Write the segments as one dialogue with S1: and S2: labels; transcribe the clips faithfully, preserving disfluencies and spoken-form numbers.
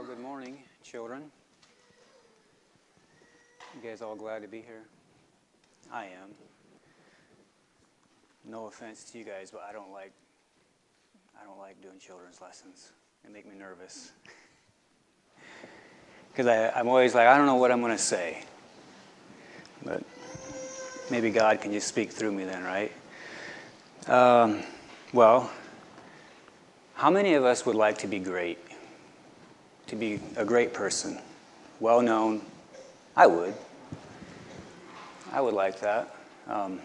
S1: good morning, children. You guys all glad to be here? I am. No offense to you guys, but I don't like I don't like doing children's lessons. They make me nervous. Because I'm always like, I don't know what I'm going to say. But maybe God can just speak through me then, right? Um, well, how many of us would like to be great? To be a great person? Well known? I would. I would like that. Um,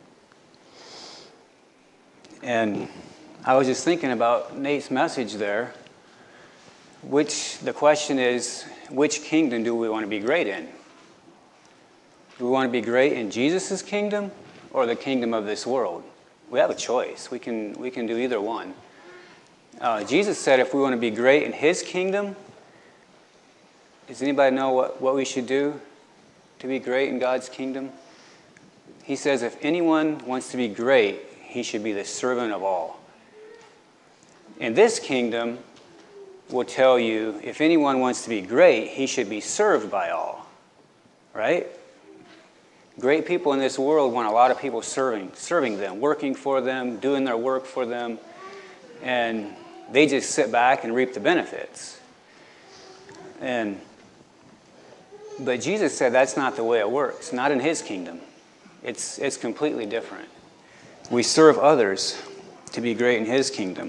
S1: and I was just thinking about Nate's message there. Which, the question is, which kingdom do we want to be great in? Do we want to be great in Jesus' kingdom or the kingdom of this world? We have a choice. We can we can do either one. Uh, Jesus said if we want to be great in His kingdom, does anybody know what, what we should do to be great in God's kingdom? He says if anyone wants to be great, he should be the servant of all. In this kingdom, will tell you if anyone wants to be great, he should be served by all. Right? Great people in this world want a lot of people serving, serving them, working for them, doing their work for them, and they just sit back and reap the benefits. And but Jesus said that's not the way it works, not in His kingdom. It's it's completely different. We serve others to be great in His kingdom.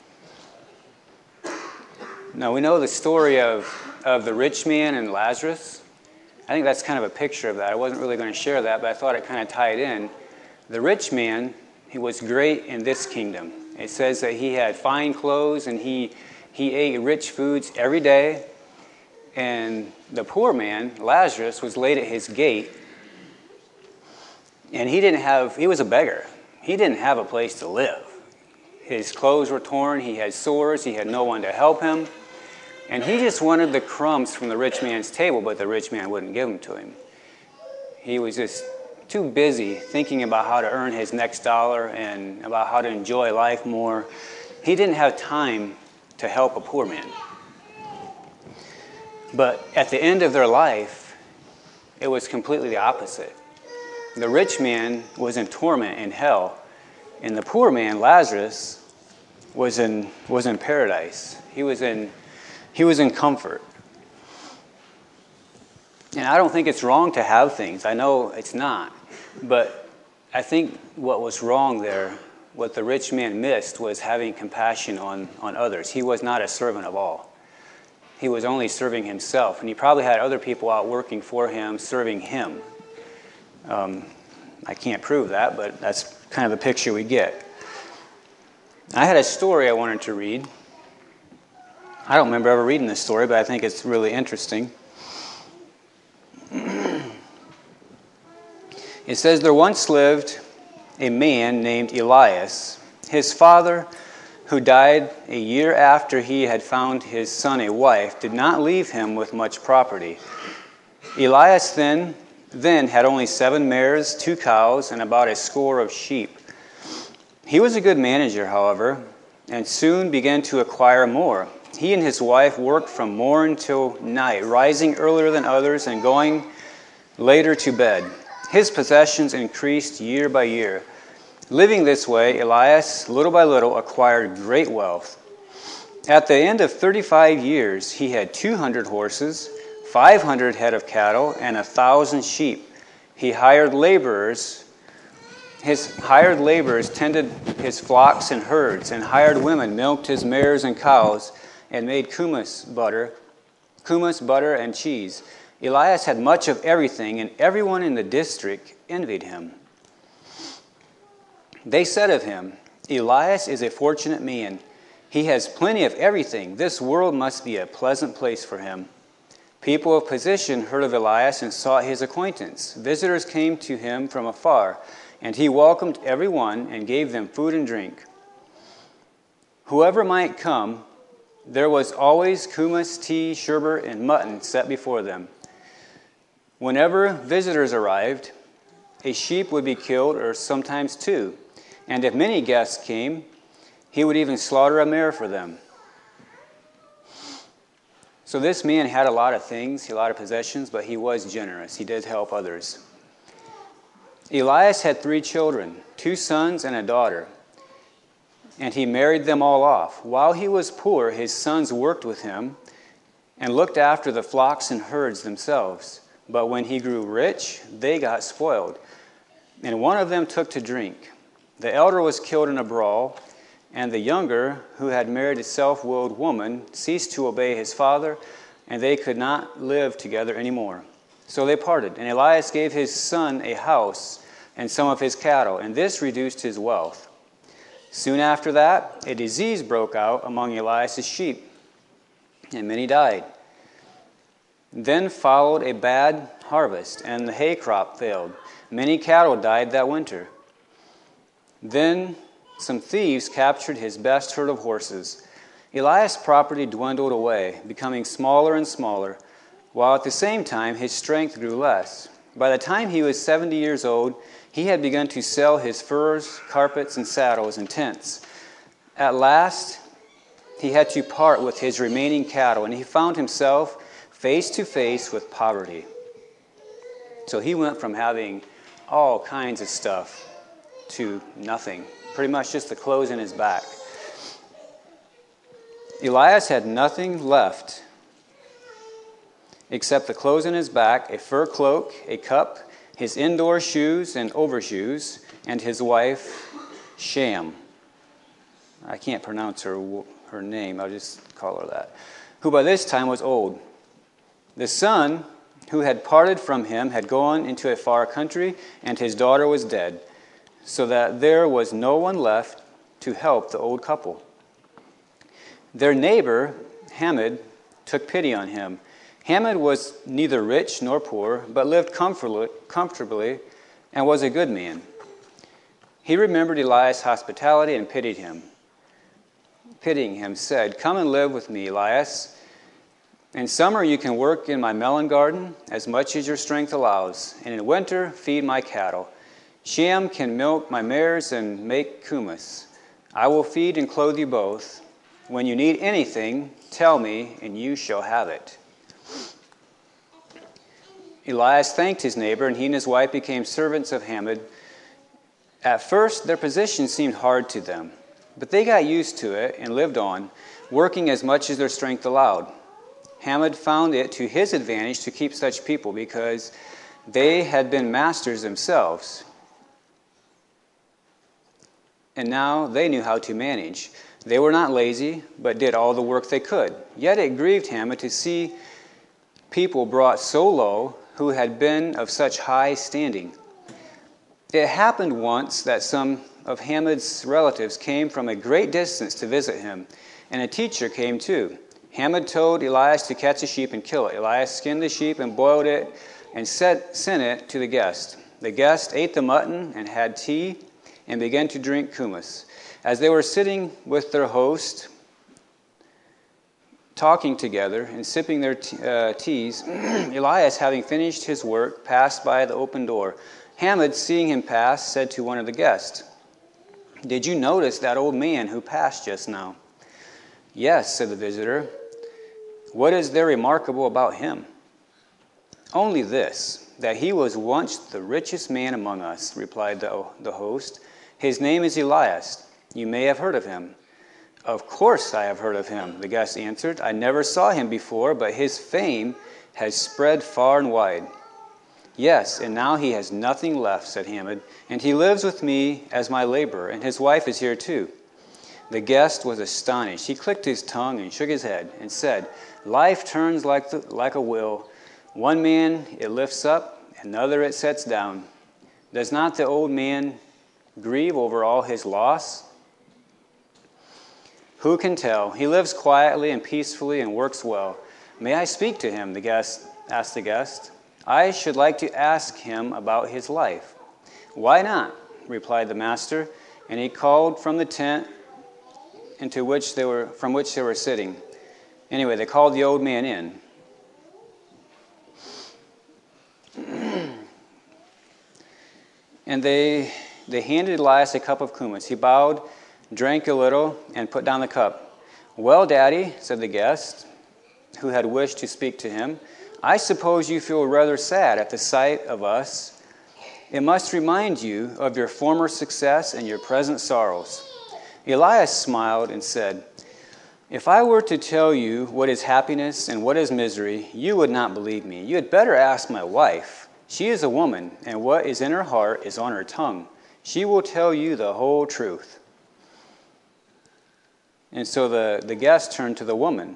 S1: Now, we know the story of, of the rich man and Lazarus. I think that's kind of a picture of that. I wasn't really going to share that, but I thought it kind of tied in. The rich man, he was great in this kingdom. It says that he had fine clothes and he, he ate rich foods every day. And the poor man, Lazarus, was laid at his gate. And he didn't have, he was a beggar. He didn't have a place to live. His clothes were torn, he had sores, he had no one to help him. And he just wanted the crumbs from the rich man's table, but the rich man wouldn't give them to him. He was just too busy thinking about how to earn his next dollar and about how to enjoy life more. He didn't have time to help a poor man. But at the end of their life, it was completely the opposite. The rich man was in torment in hell, and the poor man, Lazarus, was in was in paradise. He was in He was in comfort. And I don't think it's wrong to have things. I know it's not. But I think what was wrong there, what the rich man missed, was having compassion on, on others. He was not a servant of all. He was only serving himself. And he probably had other people out working for him, serving him. Um, I can't prove that, but that's kind of the picture we get. I had a story I wanted to read. I don't remember ever reading this story, but I think it's really interesting. It says, there once lived a man named Elias. His father, who died a year after he had found his son a wife, did not leave him with much property. Elias then, then had only seven mares, two cows, and about a score of sheep. He was a good manager, however, and soon began to acquire more. He and his wife worked from morn till night, rising earlier than others and going later to bed. His possessions increased year by year. Living this way, Elias, little by little, acquired great wealth. At the end of thirty-five years, he had two hundred horses, five hundred head of cattle, and a thousand sheep. He hired laborers. His hired laborers tended his flocks and herds, and hired women milked his mares and cows, and made kummas butter, kummas butter and cheese. Elias had much of everything, and everyone in the district envied him. They said of him, Elias is a fortunate man. He has plenty of everything. This world must be a pleasant place for him. People of position heard of Elias and sought his acquaintance. Visitors came to him from afar, and he welcomed everyone and gave them food and drink. Whoever might come, there was always kummas, tea, sherbet, and mutton set before them. Whenever visitors arrived, a sheep would be killed, or sometimes two. And if many guests came, he would even slaughter a mare for them. So this man had a lot of things, a lot of possessions, but he was generous. He did help others. Elias had three children, two sons and a daughter, and he married them all off. While he was poor, his sons worked with him and looked after the flocks and herds themselves. But when he grew rich, they got spoiled, and one of them took to drink. The elder was killed in a brawl, and the younger, who had married a self-willed woman, ceased to obey his father, and they could not live together anymore. So they parted, and Elias gave his son a house and some of his cattle, and this reduced his wealth. Soon after that, a disease broke out among Elias' sheep, and many died. Then followed a bad harvest, and the hay crop failed. Many cattle died that winter. Then some thieves captured his best herd of horses. Elias' property dwindled away, becoming smaller and smaller, while at the same time his strength grew less. By the time he was seventy years old, he had begun to sell his furs, carpets, and saddles and tents. At last, he had to part with his remaining cattle, and he found himself face to face with poverty. So he went from having all kinds of stuff to nothing, pretty much just the clothes in his back. Elias had nothing left except the clothes in his back, a fur cloak, a cup, his indoor shoes and overshoes, and his wife, Sham. I can't pronounce her, her name, I'll just call her that, who by this time was old. The son who had parted from him had gone into a far country, and his daughter was dead, so that there was no one left to help the old couple. Their neighbor, Hamid, took pity on him. Hamid was neither rich nor poor, but lived comfortably and was a good man. He remembered Elias' hospitality and pitied him. Pitying him, said, "Come and live with me, Elias. In summer you can work in my melon garden as much as your strength allows, and in winter feed my cattle. Sham can milk my mares and make kumis. I will feed and clothe you both. When you need anything, tell me, and you shall have it." Elias thanked his neighbor, and he and his wife became servants of Hamid. At first, their position seemed hard to them, but they got used to it and lived on, working as much as their strength allowed. Hamid found it to his advantage to keep such people because they had been masters themselves, and now they knew how to manage. They were not lazy, but did all the work they could. Yet it grieved Hamid to see people brought so low who had been of such high standing. It happened once that some of Hamid's relatives came from a great distance to visit him, and a teacher came too. Hamid told Elias to catch a sheep and kill it. Elias skinned the sheep and boiled it and set, sent it to the guest. The guest ate the mutton and had tea and began to drink kumis. As they were sitting with their host, talking together and sipping their t- uh, teas, Elias, having finished his work, passed by the open door. Hamid, seeing him pass, said to one of the guests, "Did you notice that old man who passed just now?" "Yes," said the visitor. "What is there remarkable about him?" "Only this, that he was once the richest man among us," replied the, the host. "His name is Elias. You may have heard of him." "Of course I have heard of him," the guest answered. "I never saw him before, but his fame has spread far and wide." "Yes, and now he has nothing left," said Hamid, "and he lives with me as my laborer, and his wife is here too." The guest was astonished. He clicked his tongue and shook his head and said, "Life turns like the, like a wheel. One man it lifts up, another it sets down. Does not the old man grieve over all his loss?" "Who can tell? He lives quietly and peacefully and works well." "May I speak to him?" the guest asked the guest. "I should like to ask him about his life." "Why not?" replied the master, and he called from the tent into which they were from which they were sitting. Anyway, they called the old man in. And they they handed Elias a cup of kumis. He bowed, drank a little, and put down the cup. "Well, Daddy," said the guest, who had wished to speak to him, "I suppose you feel rather sad at the sight of us. It must remind you of your former success and your present sorrows." Elias smiled and said, "If I were to tell you what is happiness and what is misery, you would not believe me. You had better ask my wife. She is a woman, and what is in her heart is on her tongue. She will tell you the whole truth." And so the, the guest turned to the woman.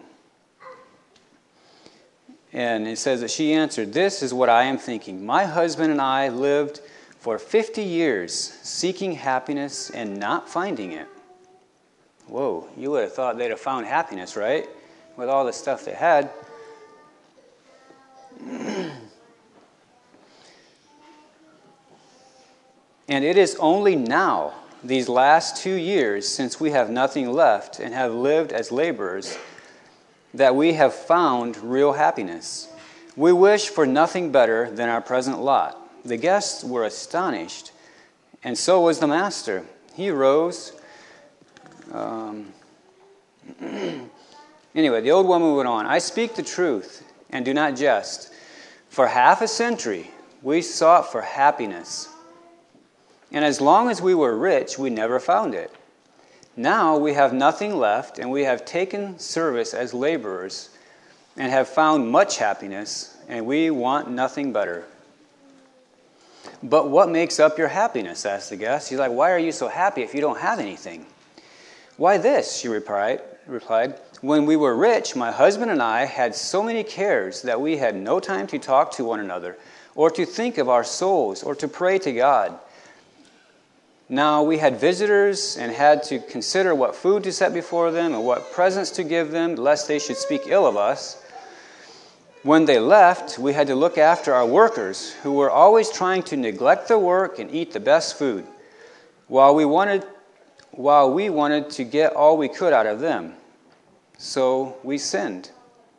S1: And it says that she answered, "This is what I am thinking. My husband and I lived for fifty years seeking happiness and not finding it." Whoa, you would have thought they'd have found happiness, right? With all the stuff they had. "And it is only now, these last two years, since we have nothing left and have lived as laborers, that we have found real happiness. We wish for nothing better than our present lot." The guests were astonished, and so was the master. He rose. Um, anyway, the old woman went on, "I speak the truth and do not jest. For half a century we sought for happiness, and as long as we were rich, we never found it. Now we have nothing left, and we have taken service as laborers and have found much happiness, and we want nothing better." "But what makes up your happiness?" asked the guest. He's like, "Why are you so happy if you don't have anything?" "Why this," she replied, replied, "when we were rich, my husband and I had so many cares that we had no time to talk to one another, or to think of our souls, or to pray to God. Now we had visitors and had to consider what food to set before them and what presents to give them, lest they should speak ill of us. When they left, we had to look after our workers, who were always trying to neglect their work and eat the best food, while we wanted while we wanted to get all we could out of them. So we sinned.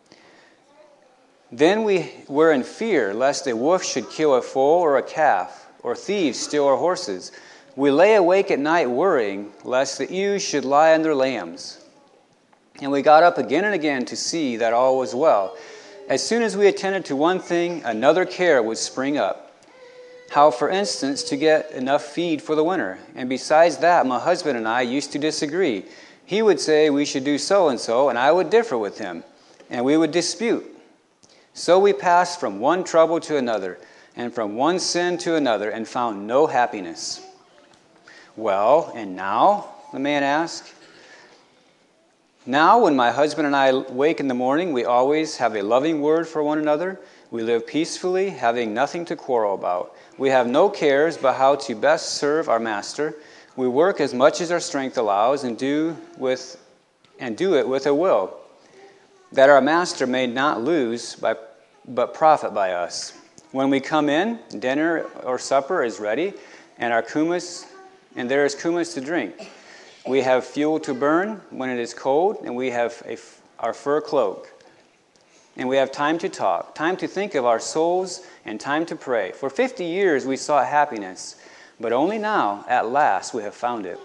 S1: Then we were in fear lest a wolf should kill a foal or a calf, or thieves steal our horses. We lay awake at night worrying lest the ewes should lie on their lambs. And we got up again and again to see that all was well. As soon as we attended to one thing, another care would spring up. How, for instance, to get enough feed for the winter. And besides that, my husband and I used to disagree. He would say we should do so-and-so, and I would differ with him, and we would dispute. So we passed from one trouble to another, and from one sin to another, and found no happiness." "Well, and now?" the man asked. "Now, when my husband and I wake in the morning, we always have a loving word for one another. We live peacefully, having nothing to quarrel about. We have no cares but how to best serve our master. We work as much as our strength allows and do with and do it with a will, that our master may not lose by, but profit by us. When we come in, dinner or supper is ready, and our kumis, and there is kumis to drink. We have fuel to burn when it is cold, and we have a, our fur cloak. And we have time to talk, time to think of our souls, and time to pray. For fifty years we sought happiness, but only now, at last, we have found it."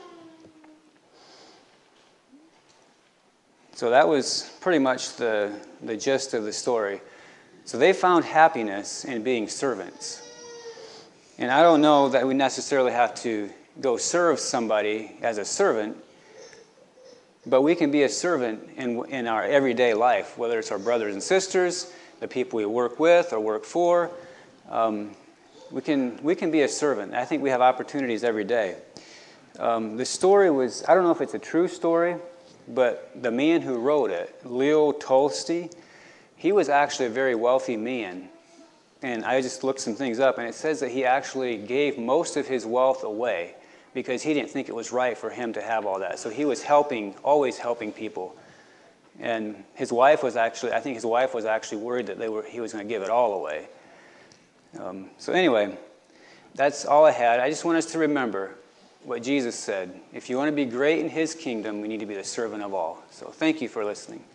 S1: So that was pretty much the, the gist of the story. So they found happiness in being servants. And I don't know that we necessarily have to go serve somebody as a servant, but we can be a servant in, in our everyday life, whether it's our brothers and sisters, the people we work with or work for. Um, we can we can be a servant. I think we have opportunities every day. Um, the story was, I don't know if it's a true story, but the man who wrote it, Leo Tolstoy, he was actually a very wealthy man. And I just looked some things up, and it says that he actually gave most of his wealth away because he didn't think it was right for him to have all that. So he was helping, always helping people. And his wife was actually, I think his wife was actually worried that they were, he was going to give it all away. Um, so anyway, that's all I had. I just want us to remember what Jesus said. If you want to be great in his kingdom, we need to be the servant of all. So thank you for listening.